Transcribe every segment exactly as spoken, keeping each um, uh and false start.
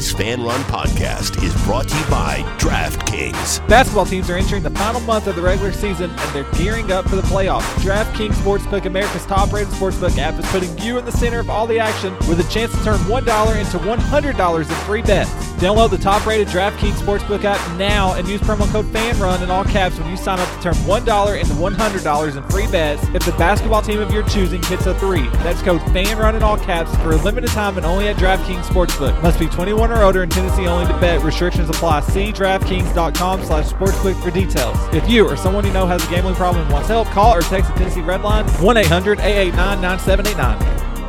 Today's Fan Run podcast is brought to you by DraftKings. Basketball teams are entering the final month of the regular season, and they're gearing up for the playoffs. DraftKings Sportsbook, America's top-rated sportsbook app, is putting you in the center of all the action with a chance to turn one dollar into one hundred dollars in free bets. Download the top-rated DraftKings Sportsbook app now and use promo code FANRUN in all caps when you sign up to turn one dollar into one hundred dollars in free bets if the basketball team of your choosing hits a three. That's code FANRUN in all caps for a limited time and only at DraftKings Sportsbook. Must be twenty-one or older in Tennessee only to bet. Restrictions apply. See DraftKings.com slash sportsbook for details. If you or someone you know has a gambling problem and wants help, call or text the Tennessee Red Line one eight hundred eight eight nine nine seven eight nine.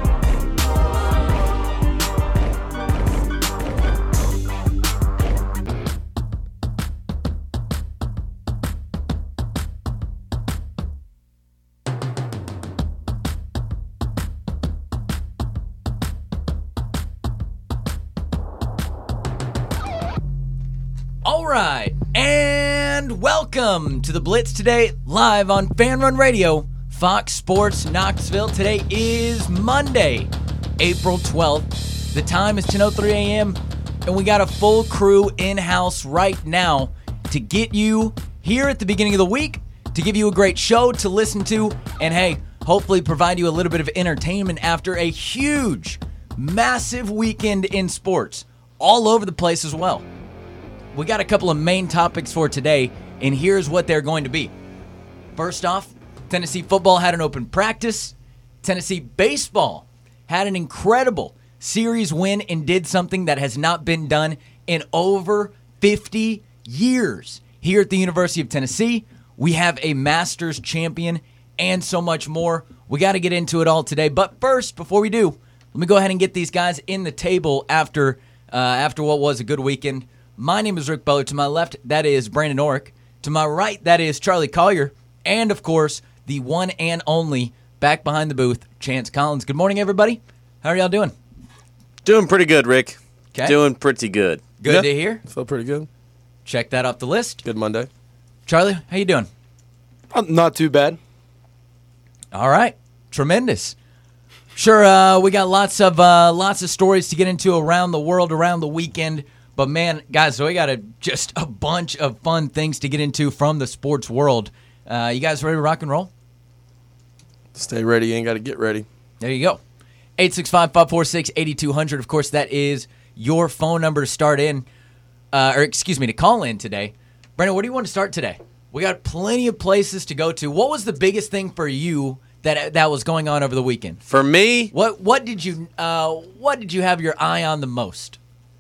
All right, and welcome to the Blitz today, live on Fan Run Radio, Fox Sports Knoxville. Today is Monday, April twelfth. The time is ten oh three a.m., and we got a full crew in-house right now to get you here at the beginning of the week, to give you a great show to listen to, and hey, hopefully provide you a little bit of entertainment after a huge, massive weekend in sports, all over the place as well. We got a couple of main topics for today, and here's what they're going to be. First off, Tennessee football had an open practice. Tennessee baseball had an incredible series win and did something that has not been done in over fifty years. Here at the University of Tennessee, we have a Masters champion and so much more. We got to get into it all today. But first, before we do, let me go ahead and get these guys in the table after uh, after what was a good weekend. My name is Rick Butler. To my left, that is Brandon Orrick. To my right, that is Charlie Collier. And, of course, the one and only, back behind the booth, Chance Collins. Good morning, everybody. How are y'all doing? Doing pretty good, Rick. Okay. Doing pretty good. Good yeah, to hear. Feel pretty good. Check that off the list. Good Monday. Charlie, how you doing? Uh, not too bad. All right. Tremendous. Sure, uh, we got lots of uh, lots of stories to get into around the world, around the weekend. But, man, guys, so we got a, just a bunch of fun things to get into from the sports world. Uh, you guys ready to rock and roll? Stay ready. You ain't got to get ready. There you go. eight six five, five four six, eight two zero zero. Of course, that is your phone number to start in, uh, or excuse me, to call in today. Brandon, where do you want to start today? We got plenty of places to go to. What was the biggest thing for you that that was going on over the weekend? For me, What what did you uh, what did you have your eye on the most?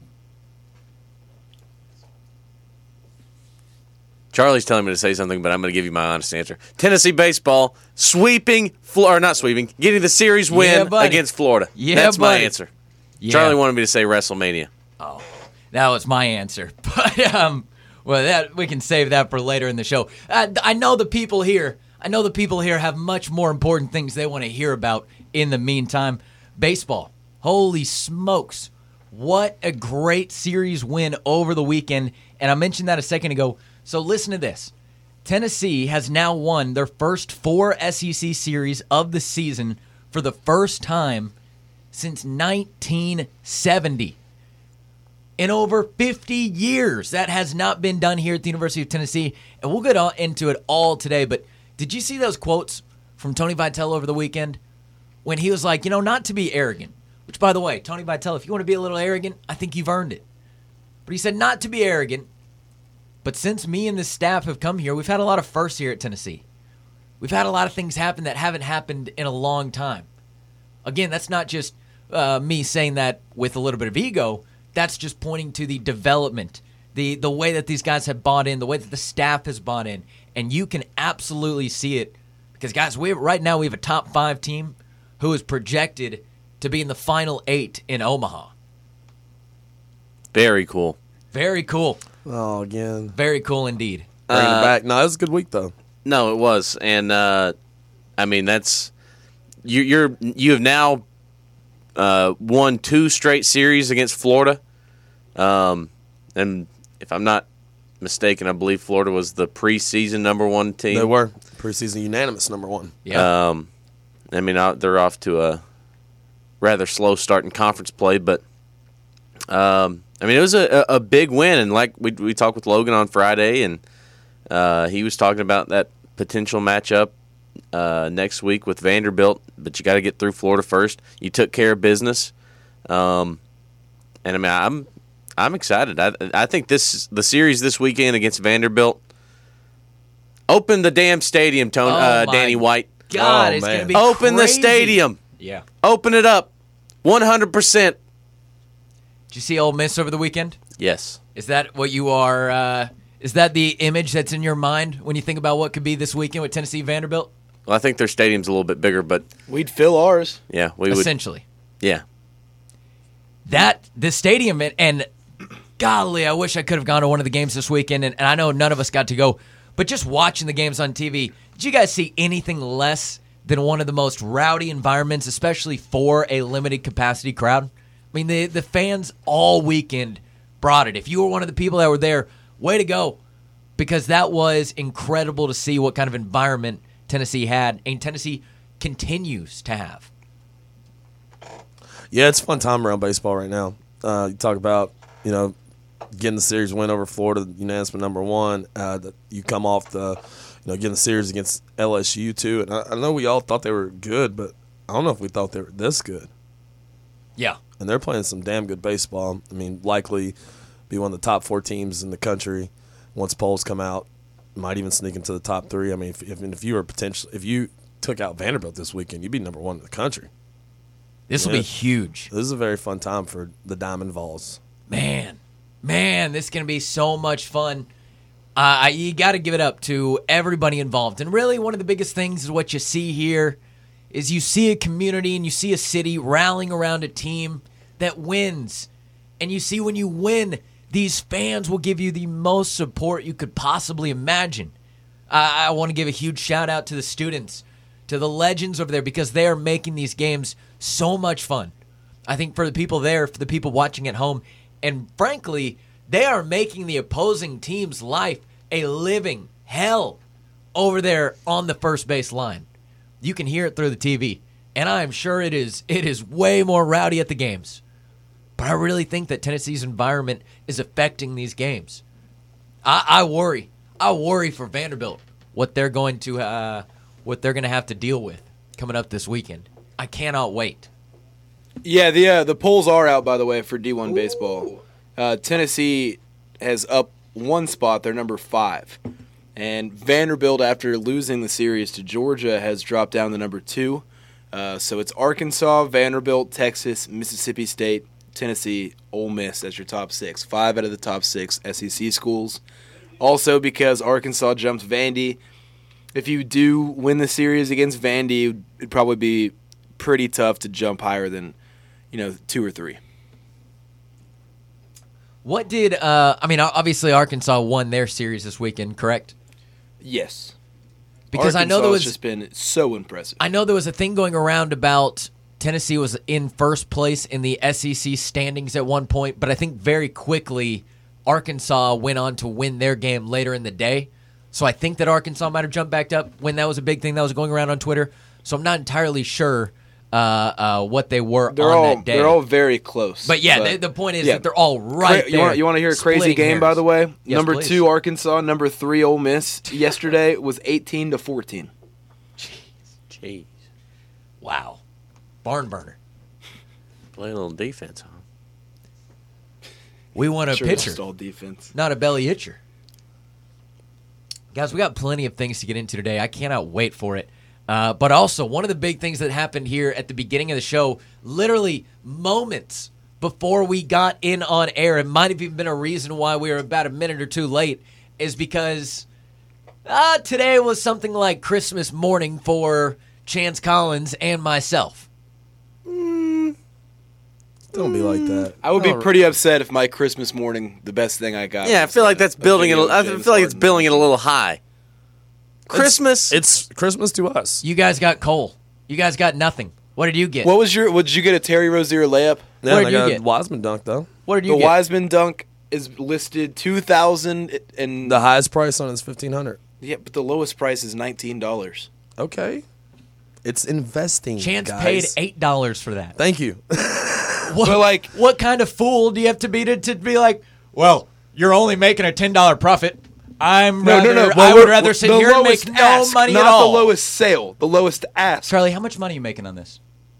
Charlie's telling me to say something, but I'm going to give you my honest answer. Tennessee baseball sweeping, or not sweeping, getting the series win Yeah, buddy. against Florida. Yeah, That's my buddy. answer. Yeah. Charlie wanted me to say WrestleMania. Oh, that was my answer. But um, well, that we can save that for later in the show. Uh, I know the people here. I know the people here have much more important things they want to hear about. In the meantime, baseball. Holy smokes! What a great series win over the weekend. And I mentioned that a second ago. So listen to this. Tennessee has now won their first four S E C series of the season for the first time since nineteen seventy. In over fifty years, that has not been done here at the University of Tennessee. And we'll get all into it all today. But did you see those quotes from Tony Vitello over the weekend? When he was like, you know, not to be arrogant. Which, by the way, Tony Vitello, if you want to be a little arrogant, I think you've earned it. But he said not to be arrogant. But since me and the staff have come here, we've had a lot of firsts here at Tennessee. We've had a lot of things happen that haven't happened in a long time. Again, that's not just uh, me saying that with a little bit of ego. That's just pointing to the development, the the way that these guys have bought in, the way that the staff has bought in. And you can absolutely see it. Because, guys, we right now we have a top five team who is projected to be in the final eight in Omaha. Very cool. Very cool. Oh, again. Very cool indeed. Bringing Uh, it back. No, it was a good week, though. No, it was, and uh, I mean that's you, you're you have now uh, won two straight series against Florida, um, and if I'm not mistaken, I believe Florida was the preseason number one team. They were. Preseason unanimous number one. Yeah. Um, I mean, uh, they're off to a rather slow start in conference play, but um, I mean, it was a, a big win, and like we we talked with Logan on Friday, and uh, he was talking about that potential matchup uh, next week with Vanderbilt. But you got to get through Florida first. You took care of business, um, and I mean, I'm I'm excited. I I think this the series this weekend against Vanderbilt. Open the damn stadium, Tony, Oh, uh, my Danny White. God, Oh, it's man. going to be Open the crazy. stadium. Yeah. Open it up, one hundred percent. Did you see Ole Miss over the weekend? Yes. Is that what you are? Uh, is that the image that's in your mind when you think about what could be this weekend with Tennessee Vanderbilt? Well, I think their stadium's a little bit bigger, but We'd fill ours. yeah, we would. Essentially, Yeah. that the stadium and, and golly, I wish I could have gone to one of the games this weekend. And, and I know none of us got to go, but just watching the games on T V, did you guys see anything less than one of the most rowdy environments, especially for a limited capacity crowd? I mean, the the fans all weekend brought it. If you were one of the people that were there, way to go, because that was incredible to see what kind of environment Tennessee had and Tennessee continues to have. Yeah, it's a fun time around baseball right now. Uh, you talk about, you know, getting the series win over Florida, unanimous number one. Uh, that you come off the, you know, getting the series against L S U too. And I, I know we all thought they were good, but I don't know if we thought they were this good. Yeah. And they're playing some damn good baseball. I mean, likely be one of the top four teams in the country once polls come out. Might even sneak into the top three. I mean, if if, if you were potential, if you took out Vanderbilt this weekend, you'd be number one in the country. This will Yeah. be huge. This is a very fun time for the Diamond Vols. Man, man, this is going to be so much fun. Uh, I- you got to give it up to everybody involved. And really, one of the biggest things is what you see here is you see a community and you see a city rallying around a team that wins. And you see when you win, these fans will give you the most support you could possibly imagine. I, I want to give a huge shout out to the students, to the legends over there, because they are making these games so much fun. I think for the people there, for the people watching at home, and frankly, they are making the opposing team's life a living hell over there on the first base line. You can hear it through the T V, and I am sure it is it is way more rowdy at the games. But I really think that Tennessee's environment is affecting these games. I, I worry. I worry for Vanderbilt what they're going to uh, what they're going to have to deal with coming up this weekend. I cannot wait. Yeah, the uh, the polls are out, by the way, for D one baseball. Uh, Tennessee has up one spot. They're number five. And Vanderbilt, after losing the series to Georgia, has dropped down to number two. Uh, so it's Arkansas, Vanderbilt, Texas, Mississippi State, Tennessee, Ole Miss as your top six. Five out of the top six S E C schools. Also, because Arkansas jumps Vandy, if you do win the series against Vandy, it'd probably be pretty tough to jump higher than, you know, two or three. What did uh, I mean? Obviously, Arkansas won their series this weekend, correct? Yes. Because I know there Arkansas was has just been so impressive. I know there was a thing going around about Tennessee was in first place in the S E C standings at one point, but I think very quickly Arkansas went on to win their game later in the day. So I think that Arkansas might have jumped back up when that was a big thing that was going around on Twitter. So I'm not entirely sure uh, uh, what they were They're on all that day. they're all very close. but yeah, the, the point is yeah. that they're all right Cra- there. You want you want to hear a crazy splitting game, hairs. by the way? Yes, number please. two Arkansas, number three Ole Miss. Yesterday was eighteen to fourteen. Jeez. Wow, barn burner. Play a little defense, huh? We want a Sure, pitcher, just all defense. not a belly itcher. Guys, we got plenty of things to get into today. I cannot wait for it. Uh, but also, one of the big things that happened here at the beginning of the show, literally moments before we got in on air, it might have even been a reason why we were about a minute or two late, is because uh, today was something like Christmas morning for Chance Collins and myself. Don't be like that. I would be Oh, pretty upset if my Christmas morning, the best thing I got. Yeah, I was feel like a- that's a building it. video I of feel James like it's Harden. building it a little high. Christmas. It's Christmas to us. You guys got Cole. You guys got nothing. What did you get? What was your? What did you get? A Terry Rozier layup? Yeah, What they did you got get? a Wiseman dunk though. What did The you get? Wiseman dunk is listed two thousand and The highest price on it is fifteen hundred. yeah, but the lowest price is nineteen dollars. Okay, it's investing. Chance guys. paid eight dollars for that. Thank you. what, But, like- what kind of fool do you have to be to, to be like, well, you're only making a ten dollar profit. I'm No, rather, no, no. I Well, would rather sit the here and make lowest no ask, money not at all. the lowest sale, the lowest ask. Charlie, how much money are you making on this?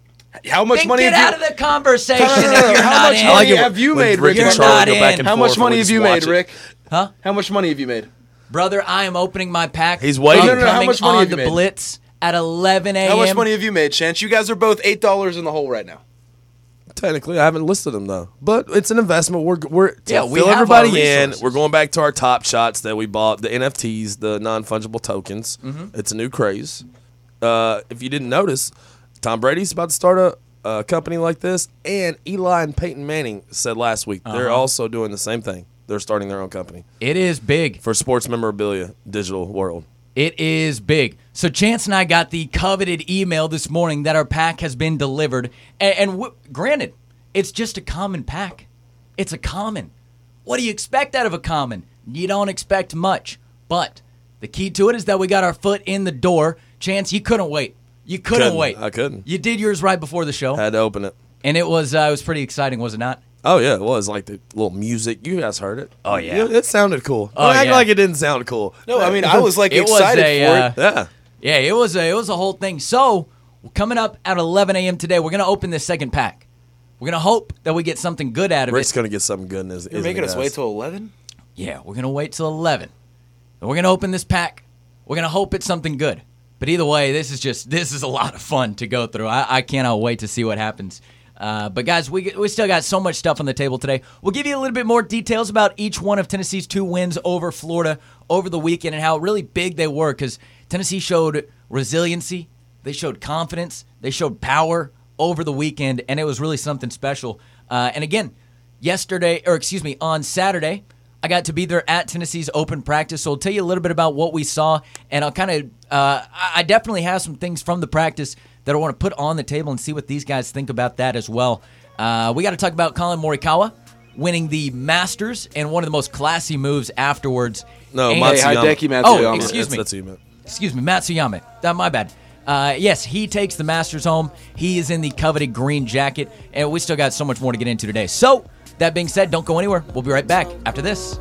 How much Then money get have out you, of the conversation No, no, no, if no. you're How not much in. money have you made, Rick? You're Charlie not go back in. and How forth much and we money have just you watch made, it. Rick? Huh? How much money have you made? Brother, I am opening my pack. He's waiting. I'm No, no, no, how coming much money on have you the made? Blitz at eleven a.m. How much money have you made, Chance? You guys are both eight dollars in the hole right now. Technically, I haven't listed them though, but it's an investment. We're we're to Yeah, we fill have everybody our in. resources. We're going back to our top shots that we bought, the N F Ts, the non fungible tokens. Mm-hmm. It's a new craze. Uh, if you didn't notice, Tom Brady's about to start a, a company like this, and Eli and Peyton Manning said last week they're Uh-huh. also doing the same thing. They're starting their own company It is big. for sports memorabilia digital world. It is big. So Chance and I got the coveted email this morning that our pack has been delivered. And, and w- granted, it's just a common pack. It's a common. What do you expect out of a common? You don't expect much. But the key to it is that we got our foot in the door. Chance, you couldn't wait. You couldn't, Couldn't. wait. I couldn't. You did yours right before the show. Had to open it. And it was uh, it was pretty exciting, was it not? Oh yeah, it was like the little music. You guys heard it. Oh, yeah. it sounded cool. Oh, Don't act yeah. like it didn't sound cool. No, I mean I was like It was excited a, for uh, it. Yeah. Yeah, it was a it was a whole thing. So coming up at eleven a.m. today, we're gonna open this second pack. We're gonna hope that we get something good out of Rick's it. gonna get something good in his. You're making us wait till eleven. Yeah, we're gonna wait till eleven. And we're gonna open this pack. We're gonna hope it's something good. But either way, this is just this is a lot of fun to go through. I, I cannot wait to see what happens. Uh, but guys, we we still got so much stuff on the table today. We'll give you a little bit more details about each one of Tennessee's two wins over Florida over the weekend and how really big they were, because Tennessee showed resiliency, they showed confidence, they showed power over the weekend, and it was really something special. Uh, and again, yesterday, or excuse me, on Saturday, I got to be there at Tennessee's open practice, so I'll tell you a little bit about what we saw, and I'll kind of, uh, I I definitely have some things from the practice that I want to put on the table and see what these guys think about that as well. Uh, we got to talk about Colin Morikawa winning the Masters and one of the most classy moves afterwards. No, And- Hey, Matsuyama. Hideki Matsuyama. Oh, excuse That's- me. That's what you meant. Excuse me, Matsuyama. Uh, my bad. Uh, yes, he takes the Masters home. He is in the coveted green jacket, and we still got so much more to get into today. So, that being said, don't go anywhere. We'll be right back after this.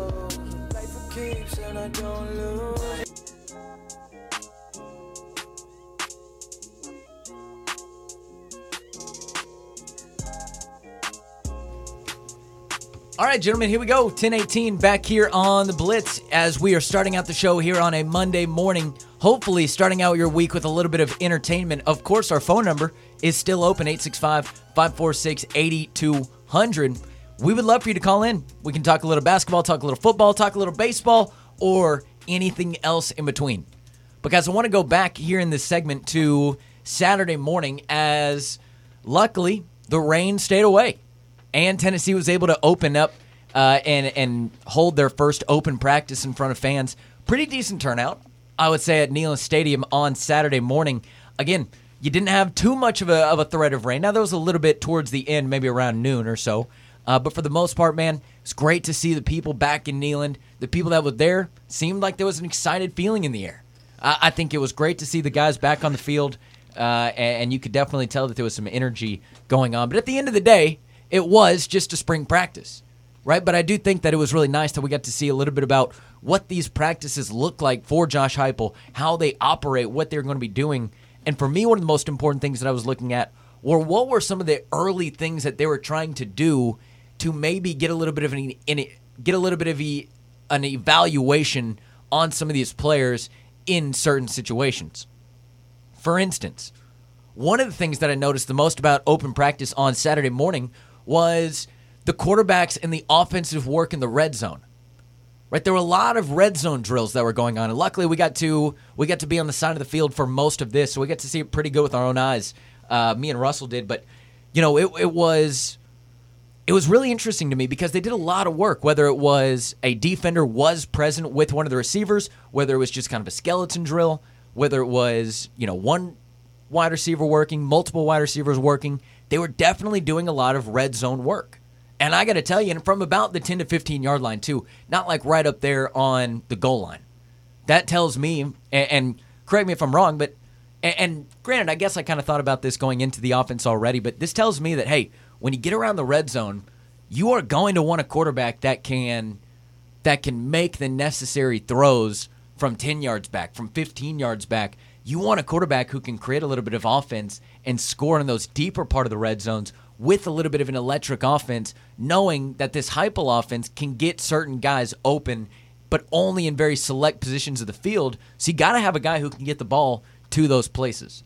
All right, gentlemen, here we go. ten eighteen back here on the Blitz as we are starting out the show here on a Monday morning. Hopefully starting out your week with a little bit of entertainment. Of course, our phone number is still open, eight six five, five four six, eight two zero zero. We would love for you to call in. We can talk a little basketball, talk a little football, talk a little baseball, or anything else in between. Because I want to go back here in this segment to Saturday morning as luckily the rain stayed away. And Tennessee was able to open up uh, and and hold their first open practice in front of fans. Pretty decent turnout, I would say, at Neyland Stadium on Saturday morning. Again, you didn't have too much of a, of a threat of rain. Now, there was a little bit towards the end, maybe around noon or so. Uh, but for the most part, man, it's great to see the people back in Neyland. The people that were there seemed like there was an excited feeling in the air. I, I think it was great to see the guys back on the field, uh, and, and you could definitely tell that there was some energy going on. But at the end of the day, it was just a spring practice, right? But I do think that it was really nice that we got to see a little bit about what these practices look like for Josh Heupel, how they operate, what they're going to be doing. And for me, one of the most important things that I was looking at were what were some of the early things that they were trying to do to maybe get a little bit of an, an get a little bit of a, an evaluation on some of these players in certain situations. For instance, one of the things that I noticed the most about open practice on Saturday morning was the quarterbacks and the offensive work in the red zone. Right, there were a lot of red zone drills that were going on, and luckily we got to we got to be on the side of the field for most of this, so we got to see it pretty good with our own eyes. Uh, me and Russell did, but you know, it it was it was really interesting to me because they did a lot of work. Whether it was a defender was present with one of the receivers, whether it was just kind of a skeleton drill, whether it was you know one wide receiver working, multiple wide receivers working, they were definitely doing a lot of red zone work. And I got to tell you, and from about the ten to fifteen yard line too, not like right up there on the goal line. That tells me, and, and correct me if I'm wrong, but and, and granted, I guess I kind of thought about this going into the offense already, but this tells me that, hey, when you get around the red zone, you are going to want a quarterback that can that can make the necessary throws from ten yards back, from fifteen yards back. You want a quarterback who can create a little bit of offense and score in those deeper part of the red zones with a little bit of an electric offense, knowing that this Heupel offense can get certain guys open, but only in very select positions of the field. So you got to have a guy who can get the ball to those places.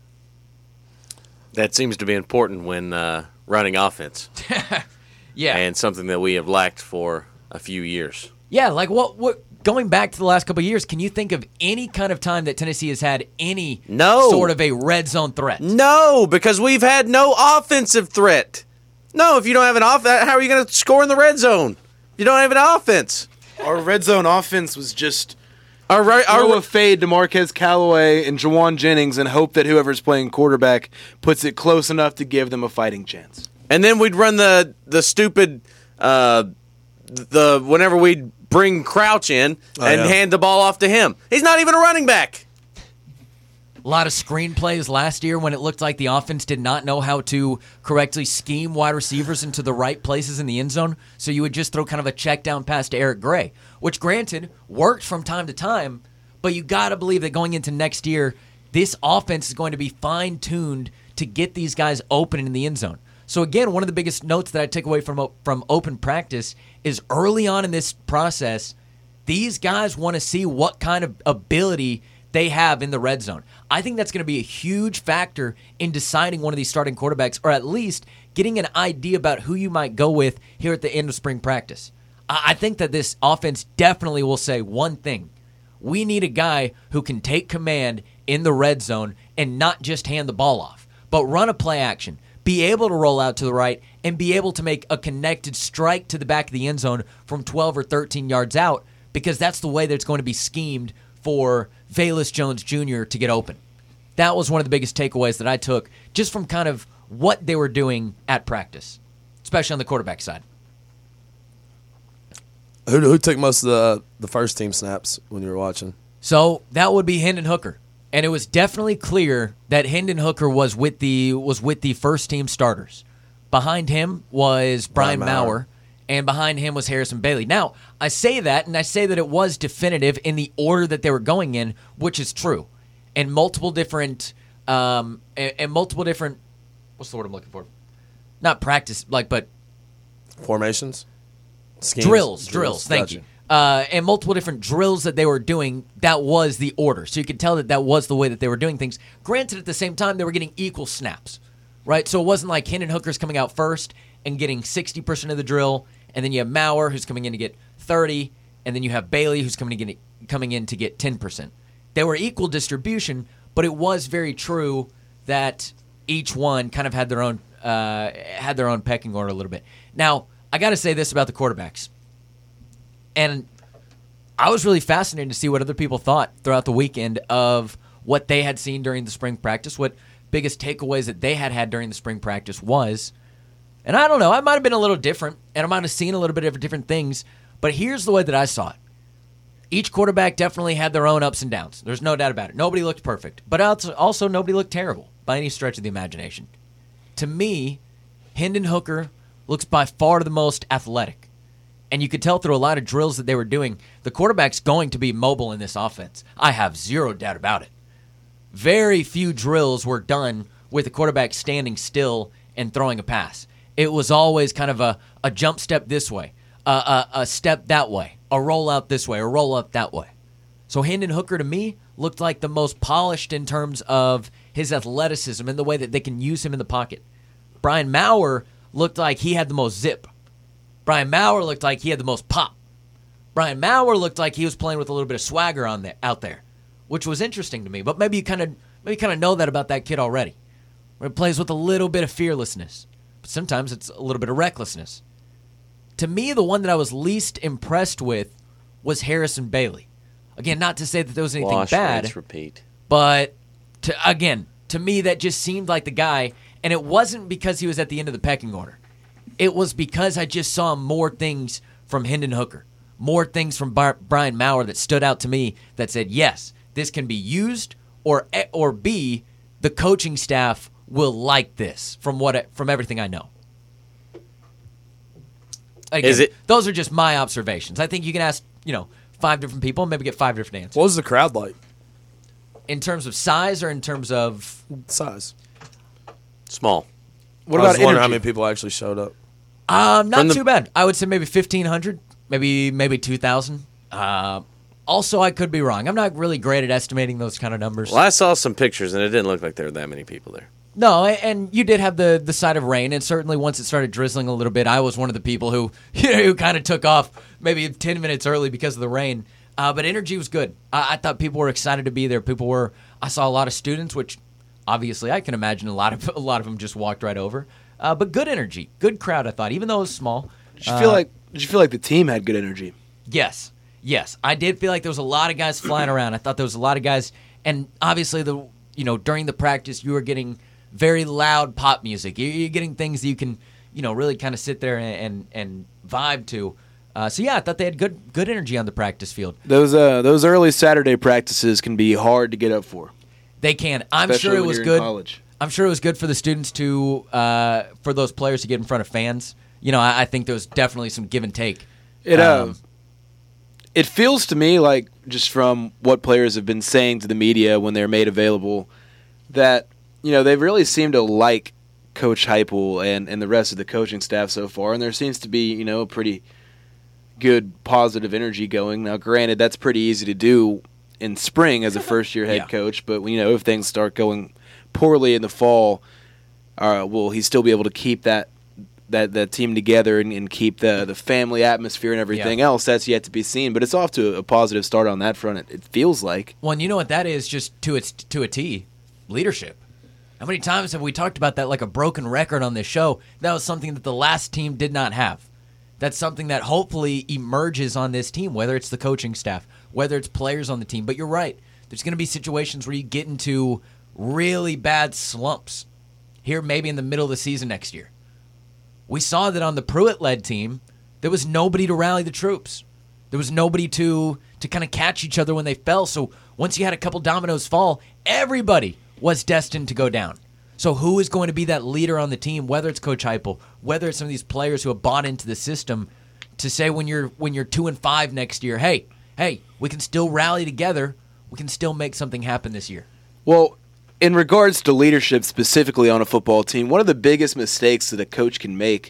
That seems to be important when uh, running offense. Yeah. And something that we have lacked for a few years. Yeah, like what what going back to the last couple of years, can you think of any kind of time that Tennessee has had any No. sort of a red zone threat? No, because we've had no offensive threat. No, if you don't have an offense, how are you going to score in the red zone? You don't have an offense. Our red zone offense was just Our right, throw our a fade to Marquez Callaway and Jawan Jennings and hope that whoever's playing quarterback puts it close enough to give them a fighting chance. and then we'd run the the stupid uh, the whenever we'd bring Crouch in Oh, and yeah. hand the ball off to him. He's not even a running back. A lot of screenplays last year when it looked like the offense did not know how to correctly scheme wide receivers into the right places in the end zone. So you would just throw kind of a check down pass to Eric Gray, which granted worked from time to time, but you got to believe that going into next year, this offense is going to be fine tuned to get these guys open in the end zone. So again, one of the biggest notes that I take away from from open practice is early on in this process, these guys want to see what kind of ability they have in the red zone. I think that's going to be a huge factor in deciding one of these starting quarterbacks, or at least getting an idea about who you might go with here at the end of spring practice. I think that this offense definitely will say one thing. We need a guy who can take command in the red zone and not just hand the ball off, but run a play action, be able to roll out to the right, and be able to make a connected strike to the back of the end zone from twelve or thirteen yards out, because that's the way that it's going to be schemed for Velus Jones Junior to get open. That was one of the biggest takeaways that I took just from kind of what they were doing at practice, especially on the quarterback side. Who who took most of the the first team snaps when you were watching? So that would be Hendon Hooker. And it was definitely clear that Hendon Hooker was with the was with the first team starters. Behind him was Brian, Brian Maurer. Maurer. And behind him was Harrison Bailey. Now, I say that, and I say that it was definitive in the order that they were going in, which is true. And multiple different, um, and, and multiple different, what's the word I'm looking for? Not practice, like, but Formations? Schemes? drills, drills. Thank Gotcha. you. Uh, and multiple different drills that they were doing, that was the order. So you could tell that that was the way that they were doing things. Granted, at the same time, they were getting equal snaps, right? So it wasn't like Hendon Hooker's coming out first and getting sixty percent of the drill, and then you have Maurer who's coming in to get thirty, and then you have Bailey who's coming, to get, coming in to get ten percent. They were equal distribution, but it was very true that each one kind of had their own uh, had their own pecking order a little bit. Now, I got to say this about the quarterbacks. And I was really fascinated to see what other people thought throughout the weekend of what they had seen during the spring practice, what biggest takeaways that they had had during the spring practice was. And I don't know, I might have been a little different, and I might have seen a little bit of different things, but here's the way that I saw it. Each quarterback definitely had their own ups and downs. There's no doubt about it. Nobody looked perfect, but also, also nobody looked terrible by any stretch of the imagination. To me, Hendon Hooker looks by far the most athletic. And you could tell through a lot of drills that they were doing, the quarterback's going to be mobile in this offense. I have zero doubt about it. Very few drills were done with the quarterback standing still and throwing a pass. It was always kind of a, a jump step this way, a, a, a step that way, a rollout this way, a rollout that way. So Hendon Hooker, to me, looked like the most polished in terms of his athleticism and the way that they can use him in the pocket. Brian Maurer looked like he had the most zip. Brian Maurer looked like he had the most pop. Brian Maurer looked like he was playing with a little bit of swagger on there, out there, which was interesting to me. But maybe you kind of maybe kind of know that about that kid already. Where he plays with a little bit of fearlessness, but sometimes it's a little bit of recklessness. To me, the one that I was least impressed with was Harrison Bailey. Again, not to say that there was anything Wash, bad, rinse, repeat. but to, again, to me that just seemed like the guy, and it wasn't because he was at the end of the pecking order. It was because I just saw more things from Hendon Hooker, more things from Bar- Brian Maurer that stood out to me that said, yes, this can be used, or or B, the coaching staff will like this from what I, from everything I know. again, Is it- those are just my observations. I think you can ask, you know, five different people and maybe get five different answers. What was the crowd like? In terms of size or in terms of Size. Small. What I was about wondering how energy? many people actually showed up. um, not From the- too bad. I would say maybe fifteen hundred, maybe maybe two thousand. Uh, also, I could be wrong. I'm not really great at estimating those kind of numbers. Well, I saw some pictures, and it didn't look like there were that many people there. No, a- and you did have the the side of rain, and certainly once it started drizzling a little bit, I was one of the people who you know who kind of took off maybe ten minutes early because of the rain. Uh, but energy was good. I-, I thought people were excited to be there. People were. I saw a lot of students, which obviously I can imagine a lot of a lot of them just walked right over. Uh, but good energy, good crowd. I thought, even though it was small. Did you feel Uh, like did you feel like the team had good energy? Yes, yes, I did feel like there was a lot of guys flying around. I thought there was a lot of guys, and obviously the you know during the practice you were getting very loud pop music. You- You're getting things that you can you know really kind of sit there and and, and vibe to. Uh, so yeah, I thought they had good good energy on the practice field. Those uh those early Saturday practices can be hard to get up for. They can. I'm Especially sure it when was you're in good. college. I'm sure it was good for the students to uh, for those players to get in front of fans. You know, I, I think there was definitely some give and take. It uh, Um, it feels to me like, just from what players have been saying to the media when they're made available, that you know they really seem to like Coach Heupel and, and the rest of the coaching staff so far, and there seems to be you know a pretty good positive energy going. Now, granted, that's pretty easy to do in spring as a first year head Yeah. coach, but you know if things start going poorly in the fall, uh, will he still be able to keep that that, that team together and, and keep the the family atmosphere and everything Yeah. else? That's yet to be seen, but it's off to a positive start on that front. It, it feels like. Well, and you know what that is, just to its to a T, leadership. How many times have we talked about that like a broken record on this show? That was something that the last team did not have. That's something that hopefully emerges on this team, whether it's the coaching staff, whether it's players on the team. But you're right. There's going to be situations where you get into really bad slumps here maybe in the middle of the season next year. We saw that on the Pruitt-led team, there was nobody to rally the troops. There was nobody to to kind of catch each other when they fell. So once you had a couple dominoes fall, everybody was destined to go down. So who is going to be that leader on the team, whether it's Coach Heupel, whether it's some of these players who have bought into the system, to say when you're when you're two and five next year, hey, hey, we can still rally together. We can still make something happen this year. Well, in regards to leadership specifically on a football team, one of the biggest mistakes that a coach can make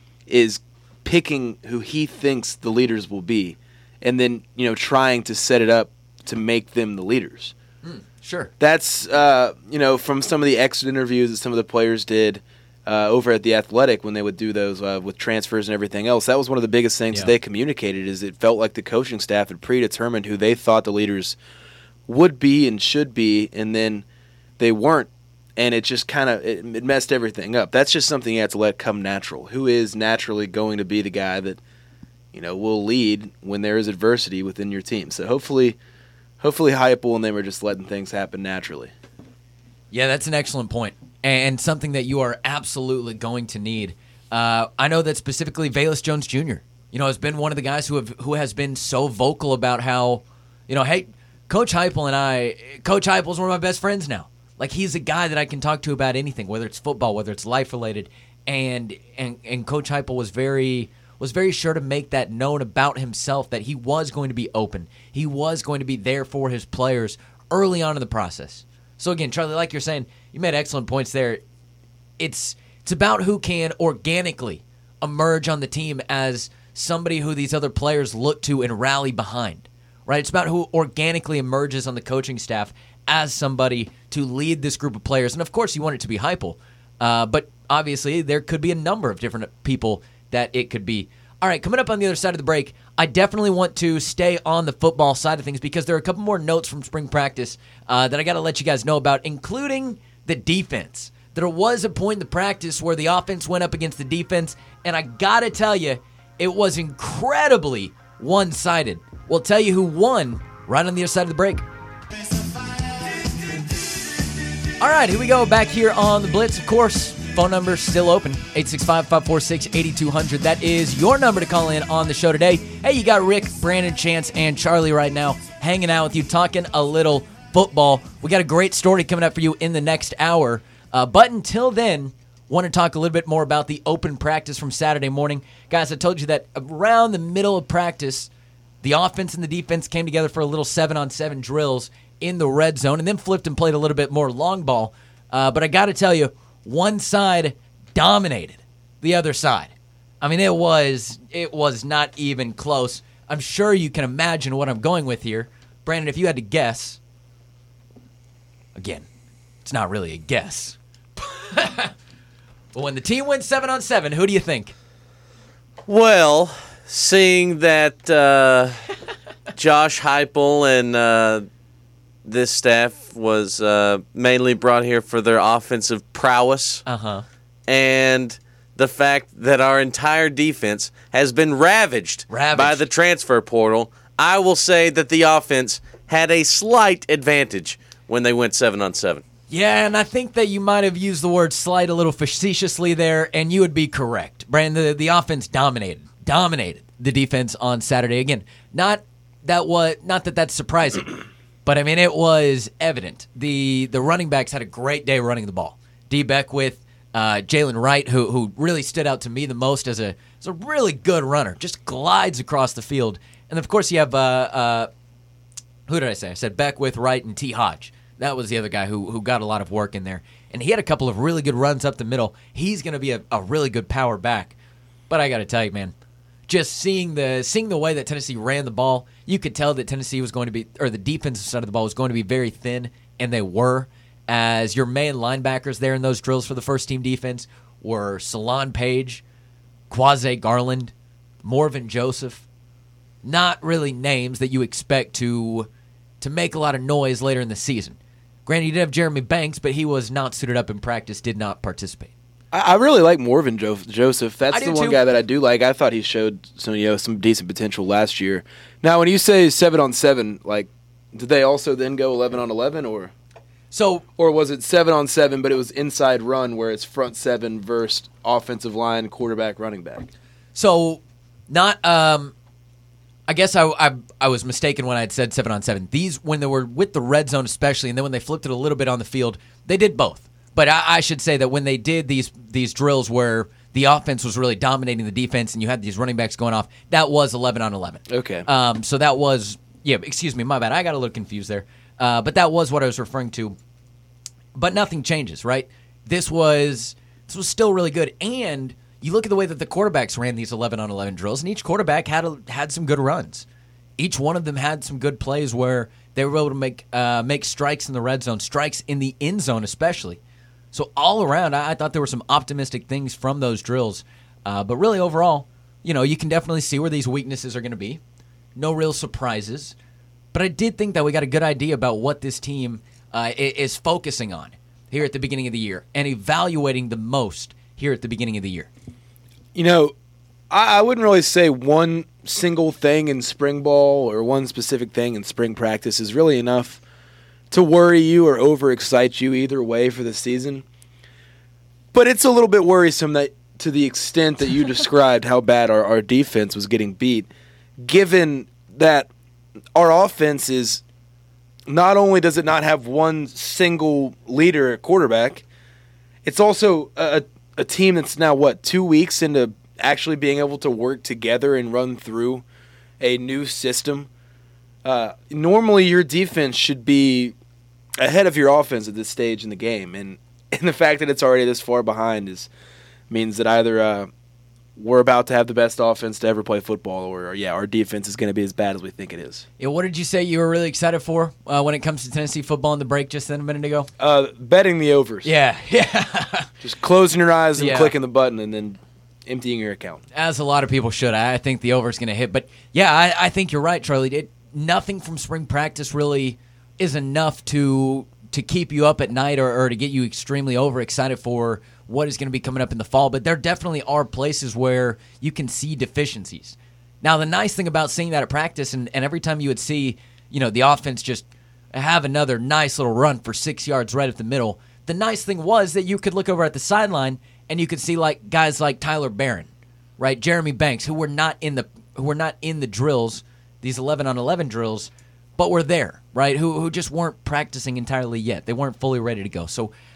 is picking who he thinks the leaders will be and then, you know, trying to set it up to make them the leaders. Sure. That's, uh, you know, from some of the exit interviews that some of the players did uh, over at The Athletic when they would do those uh, with transfers and everything else. That was one of the biggest things Yeah. that they communicated, is it felt like the coaching staff had predetermined who they thought the leaders would be and should be, and then they weren't. And it just kind of it, it messed everything up. That's just something you have to let come natural. Who is naturally going to be the guy that, you know, will lead when there is adversity within your team? So hopefully... Hopefully Heupel and them are just letting things happen naturally. Yeah, that's an excellent point, and something that you are absolutely going to need. Uh, I know that specifically Velus Jones Junior, you know, has been one of the guys who have who has been so vocal about how, you know, hey, Coach Heupel and I, Coach Heupel's one of my best friends now. Like, he's a guy that I can talk to about anything, whether it's football, whether it's life related, and and and Coach Heupel was very. was very sure to make that known about himself, that he was going to be open. He was going to be there for his players early on in the process. So again, Charlie, like you're saying, you made excellent points there. It's it's about who can organically emerge on the team as somebody who these other players look to and rally behind, right? It's about who organically emerges on the coaching staff as somebody to lead this group of players. And of course, you want it to be Heupel, uh, but obviously there could be a number of different people that it could be. All right, coming up on the other side of the break, I definitely want to stay on the football side of things because there are a couple more notes from spring practice uh, that I got to let you guys know about, including the defense. There was a point in the practice where the offense went up against the defense, and I got to tell you, it was incredibly one-sided. We'll tell you who won right on the other side of the break. All right, here we go. Back here on the Blitz, of course. Phone number still open, eight six five, five four six, eight two zero zero. That is your number to call in on the show today. Hey, you got Rick, Brandon, Chance, and Charlie right now hanging out with you, talking a little football. We got a great story coming up for you in the next hour. Uh, but until then, want to talk a little bit more about the open practice from Saturday morning. Guys, I told you that around the middle of practice, the offense and the defense came together for a little seven-on-seven drills in the red zone and then flipped and played a little bit more long ball. Uh, but I got to tell you, one side dominated the other side. I mean, it was it was not even close. I'm sure you can imagine what I'm going with here. Brandon, if you had to guess, again, it's not really a guess. But when the team wins seven on seven, who do you think? Well, seeing that uh, Josh Heupel and uh, this staff was uh, mainly brought here for their offensive prowess, Uh-huh. and the fact that our entire defense has been ravaged, Ravaged. by the transfer portal, I will say that the offense had a slight advantage when they went seven on seven. Yeah, and I think that you might have used the word slight a little facetiously there, and you would be correct. Brandon, the, the offense dominated, dominated the defense on Saturday. Again, not that was not that that's surprising, but I mean it was evident. The the running backs had a great day running the ball. D. Beckwith, uh, Jalen Wright, who who really stood out to me the most as a as a really good runner, just glides across the field. And of course you have uh, uh, who did I say? I said Beckwith, Wright, and T. Hodge. That was the other guy who who got a lot of work in there. And he had a couple of really good runs up the middle. He's going to be a, a really good power back. But I got to tell you, man, just seeing the seeing the way that Tennessee ran the ball, you could tell that Tennessee was going to be, or the defensive side of the ball was going to be very thin, and they were, as your main linebackers there in those drills for the first-team defense were Salon Page, Quase Garland, Morvin Joseph. Not really names that you expect to to make a lot of noise later in the season. Granted, you did have Jeremy Banks, but he was not suited up in practice, did not participate. I, I really like Morvin jo- Joseph. That's I the do one too. guy that I do like. I thought he showed some, you know, some decent potential last year. Now, when you say seven on seven, like, did they also then go eleven on eleven, or So, or was it seven on seven, but it was inside run where it's front seven versus offensive line, quarterback, running back? so not. Um, I guess I, I I was mistaken when I had said seven on seven. These, when they were with the red zone especially, and then when they flipped it a little bit on the field, they did both. But I, I should say that when they did these these drills where the offense was really dominating the defense and you had these running backs going off, that was eleven on eleven. Okay. Um, so that was, yeah, excuse me, my bad. I got a little confused there. Uh, but that was what I was referring to. But nothing changes, right? This was this was still really good. And you look at the way that the quarterbacks ran these eleven on eleven drills, and each quarterback had a, had some good runs. Each one of them had some good plays where they were able to make uh, make strikes in the red zone, strikes in the end zone especially. So all around, I, I thought there were some optimistic things from those drills. Uh, but really overall, you know, you can definitely see where these weaknesses are going to be. No real surprises. But I did think that we got a good idea about what this team uh, is focusing on here at the beginning of the year and evaluating the most here at the beginning of the year. You know, I, I wouldn't really say one single thing in spring ball or one specific thing in spring practice is really enough to worry you or overexcite you either way for the season. But it's a little bit worrisome that to the extent that you described how bad our, our defense was getting beat, given that our offense is not only does it not have one single leader at quarterback, it's also a, a team that's now, what, two weeks into actually being able to work together and run through a new system. Uh, normally your defense should be ahead of your offense at this stage in the game, and, and the fact that it's already this far behind is means that either uh, we're about to have the best offense to ever play football, or, or yeah, our defense is going to be as bad as we think it is. Yeah, what did you say you were really excited for uh, when it comes to Tennessee football in the break just then a minute ago? Uh, betting the overs. Yeah, yeah. Just closing your eyes and Yeah. clicking the button and then emptying your account. As a lot of people should. I I think the over is going to hit. But, yeah, I, I think you're right, Charlie. It, nothing from spring practice really is enough to to keep you up at night or, or to get you extremely overexcited for what is going to be coming up in the fall. But there definitely are places where you can see deficiencies. Now, the nice thing about seeing that at practice, and, and every time you would see, you know, the offense just have another nice little run for six yards right at the middle, the nice thing was that you could look over at the sideline and you could see like guys like Tyler Barron, right, Jeremy Banks, who were not in the who were not in the drills, these eleven on eleven drills, but were there, right, who who just weren't practicing entirely yet. They weren't fully ready to go. So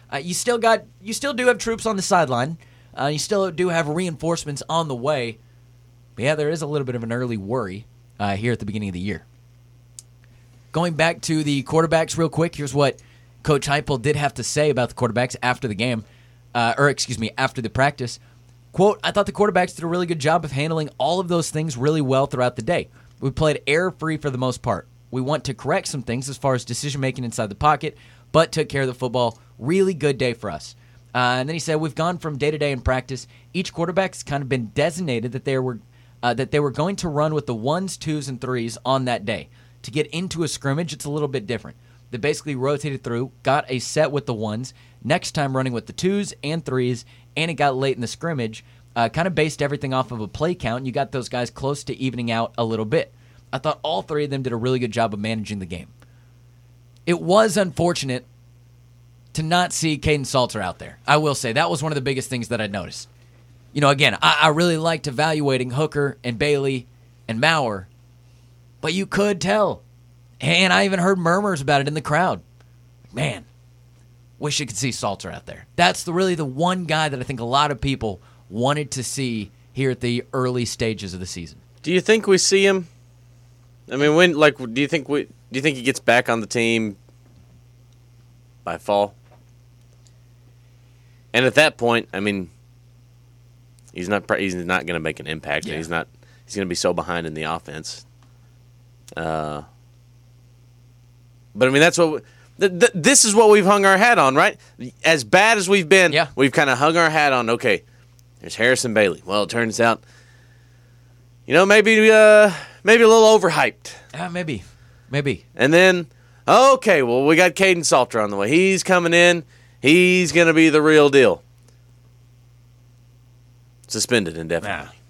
Uh, you still got, you still do have troops on the sideline. Uh, you still do have reinforcements on the way. But yeah, there is a little bit of an early worry uh, here at the beginning of the year. Going back to the quarterbacks real quick, here's what Coach Heupel did have to say about the quarterbacks after the game, uh, or excuse me, after the practice. Quote, I thought the quarterbacks did a really good job of handling all of those things really well throughout the day. We played error-free for the most part. We want to correct some things as far as decision-making inside the pocket, but took care of the football. Really good day for us. Uh, and then he said, we've gone from day to day in practice. Each quarterback's kind of been designated that they were uh, that they were going to run with the ones, twos, and threes on that day. To get into a scrimmage, it's a little bit different. They basically rotated through, got a set with the ones, next time running with the twos and threes, and it got late in the scrimmage. Uh, kind of based everything off of a play count. You got those guys close to evening out a little bit. I thought all three of them did a really good job of managing the game. It was unfortunate to not see Caden Salter out there. I will say that was one of the biggest things that I noticed. You know, again, I, I really liked evaluating Hooker and Bailey and Maurer, but you could tell. And I even heard murmurs about it in the crowd. Man, wish you could see Salter out there. That's the, really the one guy that I think a lot of people wanted to see here at the early stages of the season. Do you think we see him? I mean, when like, do you think we? Do you think he gets back on the team by fall? And at that point, I mean, he's not he's not going to make an impact. Yeah. He's not. He's going to be so behind in the offense. Uh, but I mean, that's what. We, th- th- this is what we've hung our hat on, right? As bad as we've been, yeah. we've kind of hung our hat on. Okay, there's Harrison Bailey. Well, it turns out, you know, maybe uh, maybe a little overhyped. Uh, maybe, maybe. And then, okay, well, we got Caden Salter on the way. He's coming in. He's going to be the real deal. Suspended indefinitely. Nah.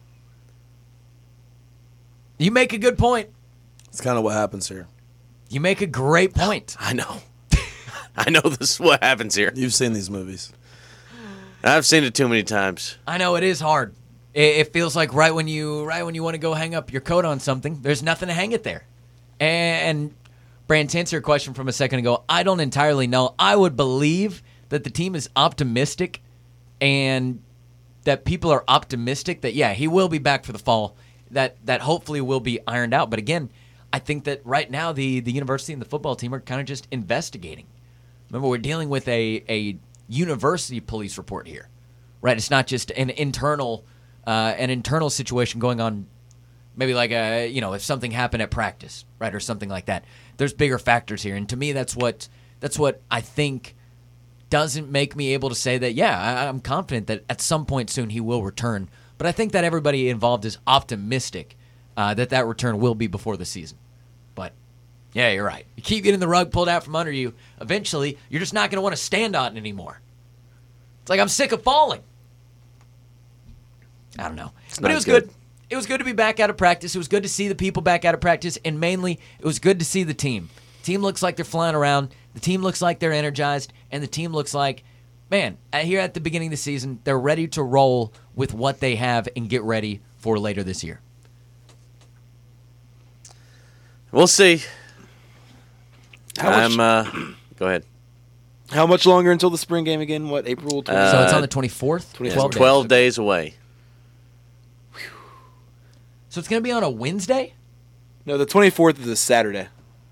You make a good point. It's kind of what happens here. You make a great point. I know. I know this is what happens here. You've seen these movies. I've seen it too many times. I know it is hard. It, it feels like right when you right when you want to go hang up your coat on something, there's nothing to hang it there. And Brand, to answer your question from a second ago, I don't entirely know. I would believe that the team is optimistic and that people are optimistic that, yeah, he will be back for the fall, that that hopefully will be ironed out. But again, I think that right now the, the university and the football team are kind of just investigating. Remember, we're dealing with a, a university police report here, right? It's not just an internal uh, an internal situation going on. Maybe like a, you know, if something happened at practice, right, or something like that. There's bigger factors here, and to me, that's what that's what I think doesn't make me able to say that. Yeah, I, I'm confident that at some point soon he will return. But I think that everybody involved is optimistic uh, that that return will be before the season. But yeah, you're right. You keep getting the rug pulled out from under you. Eventually, you're just not going to want to stand on it anymore. It's like I'm sick of falling. I don't know, It's but it not was good. good. It was good to be back out of practice. It was good to see the people back out of practice, and mainly, it was good to see the team. The team looks like they're flying around. The team looks like they're energized, and the team looks like, man, here at the beginning of the season, they're ready to roll with what they have and get ready for later this year. We'll see. How much, I'm. Uh, go ahead. how much longer until the spring game again? What, April twentieth? So Uh, it's on the twenty-fourth? Yeah, It's days. twelve days away. So it's going to be on a Wednesday? No, the twenty-fourth is a Saturday.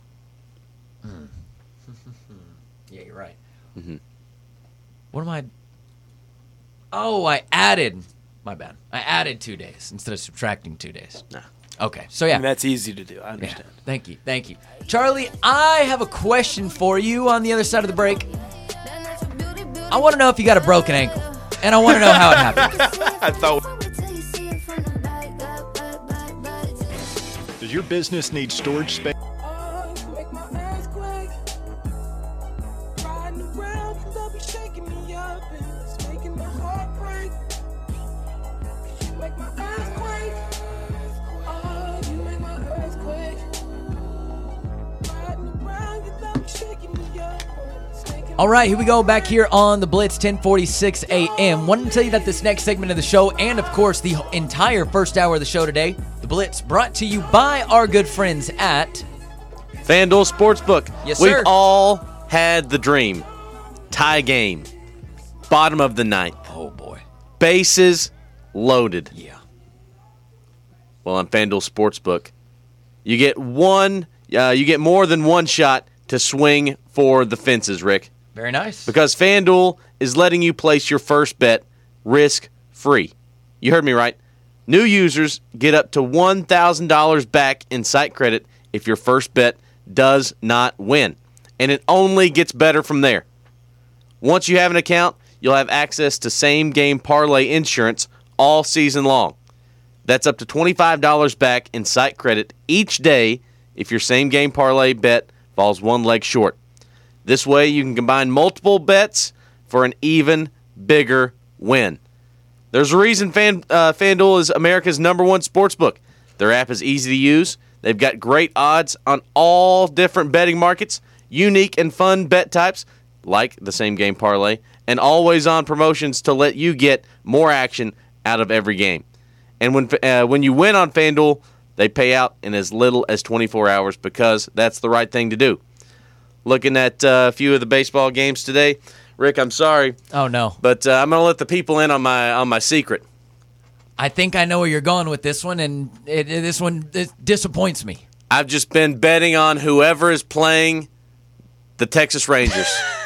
Yeah, you're right. Mm-hmm. What am I? Oh, I added. My bad. I added two days instead of subtracting two days. Nah. Okay, so yeah. I mean, that's easy to do. I Yeah. understand. Thank you. Thank you. Charlie, I have a question for you on the other side of the break. I want to know if you got a broken ankle, and I want to know how it happened. I thought. Does your business need storage space? All right, here we go back here on the Blitz, ten forty-six a.m. Wanted to tell you that this next segment of the show, and of course the entire first hour of the show today, the Blitz, brought to you by our good friends at FanDuel Sportsbook. Yes, We've sir. all had the dream. tie game, bottom of the ninth. Oh, boy. Bases loaded. Yeah. Well, on FanDuel Sportsbook, you get one, uh, you get more than one shot to swing for the fences, Rick. Very nice. Because FanDuel is letting you place your first bet risk-free. You heard me right. New users get up to one thousand dollars back in site credit if your first bet does not win. And it only gets better from there. Once you have an account, you'll have access to same-game parlay insurance all season long. That's up to twenty-five dollars back in site credit each day if your same-game parlay bet falls one leg short. This way, you can combine multiple bets for an even bigger win. There's a reason Fan, uh, FanDuel is America's number one sportsbook. Their app is easy to use. They've got great odds on all different betting markets, unique and fun bet types, like the same-game parlay, and always-on promotions to let you get more action out of every game. And when uh, when you win on FanDuel, they pay out in as little as twenty-four hours because that's the right thing to do. Looking at uh, a few of the baseball games today, Rick, I'm sorry, Oh, no. but uh, I'm going to let the people in on my on my secret. I think I know where you're going with this one, and it, it, this one it disappoints me. I've just been betting on whoever is playing the Texas Rangers.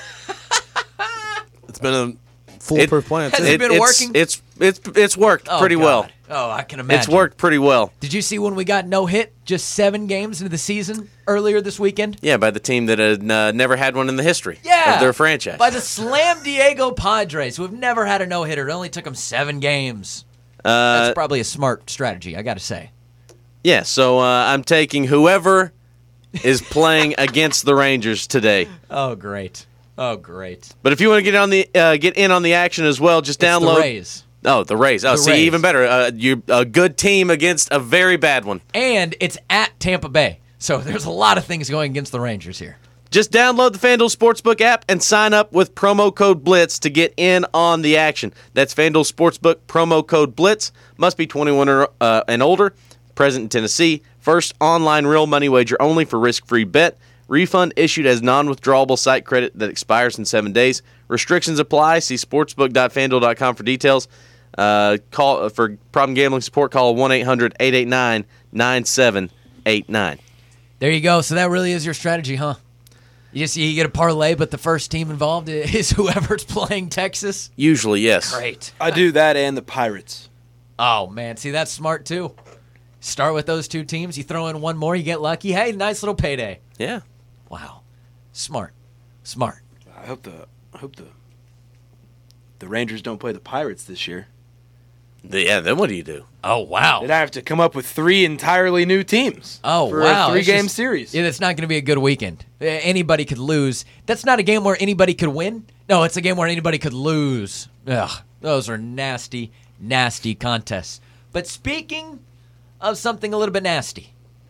It's been a foolproof plan, Has too. it been it's, working? It's it's it's worked Oh, pretty God. well. Oh, I can imagine. It's worked pretty well. Did you see when we got no hit just seven games into the season earlier this weekend? Yeah, by the team that had uh, never had one in the history Yeah. of their franchise. By the Slam Diego Padres, who have never had a no-hitter. It only took them seven games. uh, That's probably a smart strategy, I got to say. yeah, so uh, I'm taking whoever is playing against the Rangers today. Oh, great. Oh, great. But if you want to get on the uh, get in on the action as well, just It's download the Rays. Oh, the Rays. Oh, The see, Rays. even better. Uh, you a good team against a very bad one. And it's at Tampa Bay. So there's a lot of things going against the Rangers here. Just download the FanDuel Sportsbook app and sign up with promo code BLITZ to get in on the action. That's FanDuel Sportsbook, promo code BLITZ. Must be twenty-one or, uh, and older. Present in Tennessee. First online real money wager only for risk-free bet. Refund issued as non-withdrawable site credit that expires in seven days. Restrictions apply. See sportsbook dot fanduel dot com for details. Uh, call for problem gambling support. Call one eight hundred eight eight nine nine seven eight nine. There you go. So that really is your strategy, huh? You just you get a parlay, but the first team involved is whoever's playing Texas. Usually, yes. Great. I do that and the Pirates. Oh, man. See, that's smart, too. Start with those two teams. You throw in one more, you get lucky. Hey, nice little payday. Yeah. Wow. Smart. Smart. I hope the I hope the the Rangers don't play the Pirates this year. The- yeah. Then what do you do? Oh, wow. Then I have to come up with three entirely new teams. Oh, for wow. a three It's game just- series. Yeah, that's not going to be a good weekend. Uh, Anybody could lose. That's not a game where anybody could win. No, it's a game where anybody could lose. Ugh, those are nasty, nasty contests. But speaking of something a little bit nasty,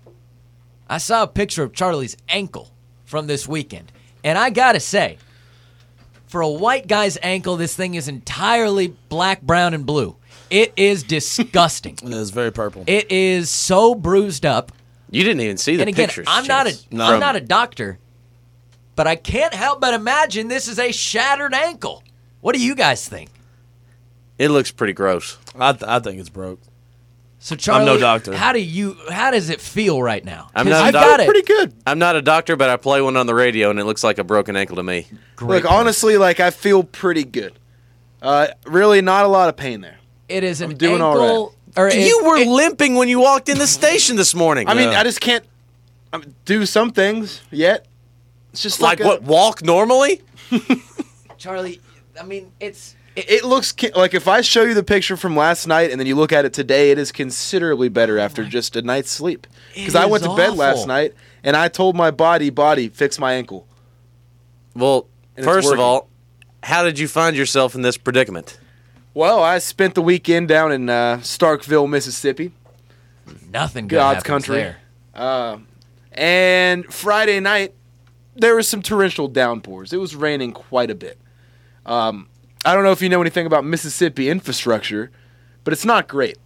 I saw a picture of Charlie's ankle from this weekend. And I got to say, for a white guy's ankle, this thing is entirely black, brown, and blue. It is disgusting. It is very purple. It is so bruised up. You didn't even see the And again, pictures. I'm not a Chance. am not a doctor, but I can't help but imagine this is a shattered ankle. What do you guys think? It looks pretty gross. I, th- I think it's broke. So Charlie, no doctor. How do you? How does it feel right now? I'm 'Cause not a you doc- got it. Pretty good. I'm not a doctor, but I play one on the radio, and it looks like a broken ankle to me. Great. Look, honestly, like I feel pretty good. Uh, really, not a lot of pain there. It is an I'm doing all ankle. Or it- you were it- limping when you walked in the station this morning. I mean, Yeah. I just can't um, do some things yet. It's just like like, a- what? Walk normally? Charlie. I mean, it's. It, it looks ki- like if I show you the picture from last night and then you look at it today, it is considerably better after just a night's sleep. Because It I went is to bed last awful. night and I told my body, body, fix my ankle. Well, And it's first of working. all, how did you find yourself in this predicament? Well, I spent the weekend down in uh, Starkville, Mississippi. Nothing good God's happens country. there. Uh, and Friday night, there was some torrential downpours. It was raining quite a bit. Um, I don't know if you know anything about Mississippi infrastructure, but it's not great.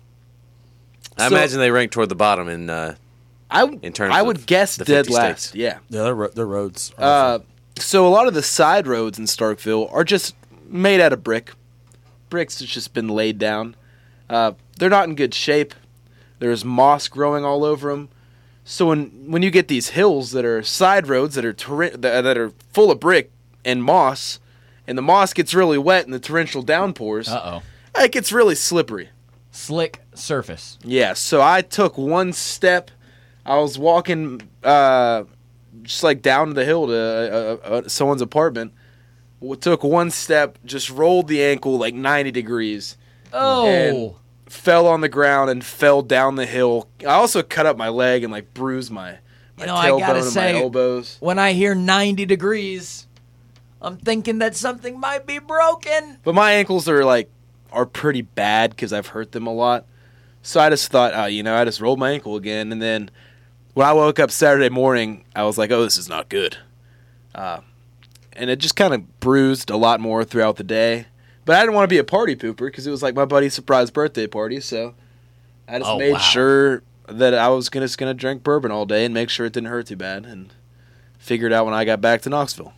I So- imagine they rank toward the bottom in. Uh, I, In terms I of would guess the dead fifty last. states. Yeah. Yeah, their, ro- their roads. Are Uh, So a lot of the side roads in Starkville are just made out of brick. Bricks that's just been laid down. Uh, they're not in good shape. There's moss growing all over them. So when when you get these hills that are side roads that are torri- that, that are full of brick and moss, and the moss gets really wet in the torrential downpours, Uh-oh. it gets really slippery. Slick surface. Yeah, so I took one step. I was walking uh, just like down the hill to uh, uh, someone's apartment. We took one step, just rolled the ankle like ninety degrees. Oh. And fell on the ground and fell down the hill. I also cut up my leg and like bruised my, my You know, I tailbone gotta and say, my elbows. when I hear ninety degrees, I'm thinking that something might be broken. But my ankles are like are pretty bad because I've hurt them a lot. So I just thought, uh, you know, I just rolled my ankle again. And then when I woke up Saturday morning, I was like, oh, this is not good. Uh, and it just kind of bruised a lot more throughout the day. But I didn't want to be a party pooper because it was like my buddy's surprise birthday party. So I just Oh, made wow. sure that I was gonna, just going to drink bourbon all day and make sure it didn't hurt too bad. And figured out when I got back to Knoxville.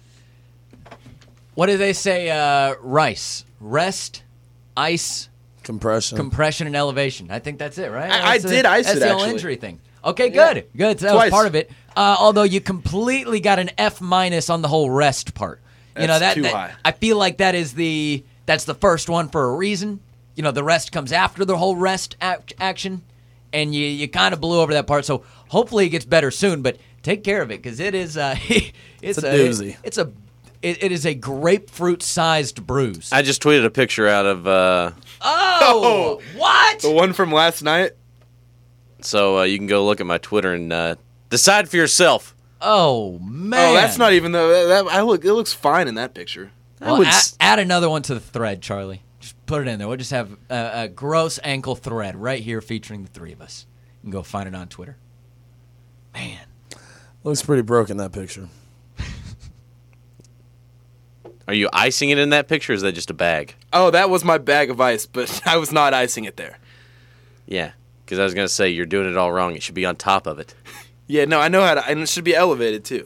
What do they say? Uh, rice, rest, ice, Compression. compression, and elevation. I think that's it, right? I- I That's did ice That's it, the whole actually. injury thing. Okay, Yeah. good, good. So that Twice. was part of it. Uh, although you completely got an F minus on the whole rest part. You know That's that, too that- high. I feel like that is the that's the first one for a reason. You know, the rest comes after the whole rest ac- action, and you you kind of blew over that part. So hopefully it gets better soon. But take care of it because it is uh, it's, a doozy. It's a it, it is a grapefruit sized bruise. I just tweeted a picture out of, uh, oh, what? The one from last night? so uh, you can go look at my Twitter and uh, decide for yourself. Oh man! Oh, that's not even the. That, I look. It looks fine in that picture. Well, would add, s- add another one to the thread, Charlie. Just put it in there. We'll just have a, a gross ankle thread right here featuring the three of us. You can go find it on Twitter. Man, Looks pretty broken, that picture. Are you icing it in that picture, or is that just a bag? Oh, that was my bag of ice, but I was not icing it there. Yeah, because I was going to say, you're doing it all wrong. It should be on top of it. Yeah, no, I know how to, and it should be elevated too.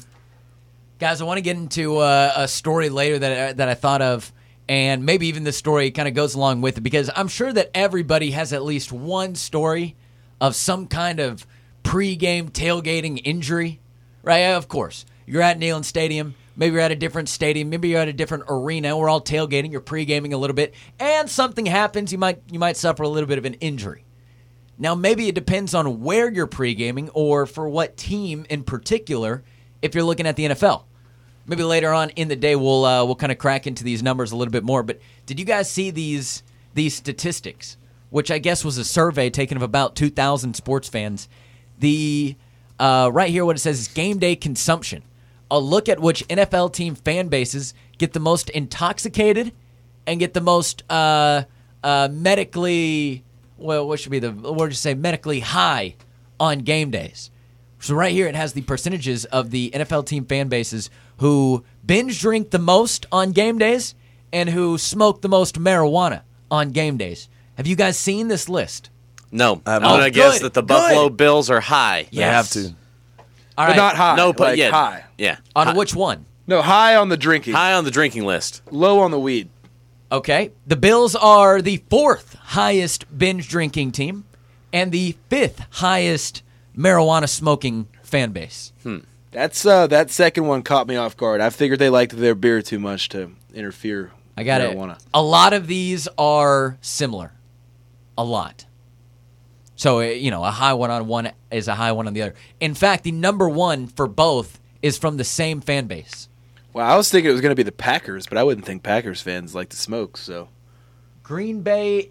guys, I want to get into uh, a story later that I, that I thought of, and maybe even this story kind of goes along with it because I'm sure that everybody has at least one story of some kind of pregame tailgating injury, right? Of course, you're at Neyland Stadium. Maybe you're at a different stadium. Maybe you're at a different arena. We're all tailgating. You're pre-gaming a little bit, and something happens. You might you might suffer a little bit of an injury. Now, maybe it depends on where you're pre-gaming or for what team in particular. If you're looking at the N F L, maybe later on in the day we'll uh, we'll kind of crack into these numbers a little bit more. But did you guys see these these statistics, which I guess was a survey taken of about two thousand sports fans? The uh, right here, what it says is game day consumption. A look at which N F L team fan bases get the most intoxicated and get the most uh, uh, medically, well, what should be the word to say, medically high on game days. So right here it has the percentages of the N F L team fan bases who binge drink the most on game days and who smoke the most marijuana on game days. Have you guys seen this list? No, I I'm have going not. to guess Good, that the good. Buffalo Bills are high. They have to. All But right. not high. No, but like yeah. high. Yeah. On Hi- which one? No, high on the drinking, High on the drinking list. low on the weed. Okay. The Bills are the fourth highest binge drinking team and the fifth highest marijuana smoking fan base. That's uh, that second one caught me off guard. I figured they liked their beer too much to interfere. I got with it. marijuana. A lot of these are similar. A lot. So, uh, you know, a high one on one is a high one on the other. In fact, the number one for both is from the same fan base. Well, I was thinking it was going to be the Packers, but I wouldn't think Packers fans like to smoke. So Green Bay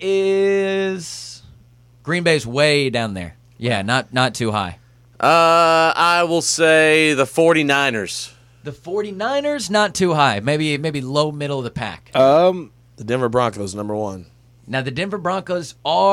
is Green Bay's way down there. Yeah, not not too high. Uh, I will say the 49ers. The 49ers not too high. Maybe maybe low middle of the pack. um, The Denver Broncos, number one. Now the Denver Broncos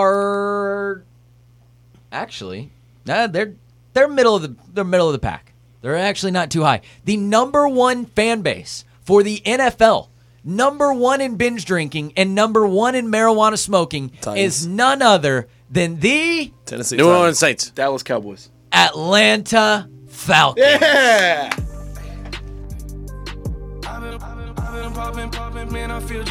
are actually nah, they're they're middle of the they're middle of the pack. They're actually not too high. The number one fan base for the N F L, number one in binge drinking and number one in marijuana smoking Titans. is none other than the Tennessee New Titans. Orleans Saints. Dallas Cowboys. Atlanta Falcons. Yeah. man, I feel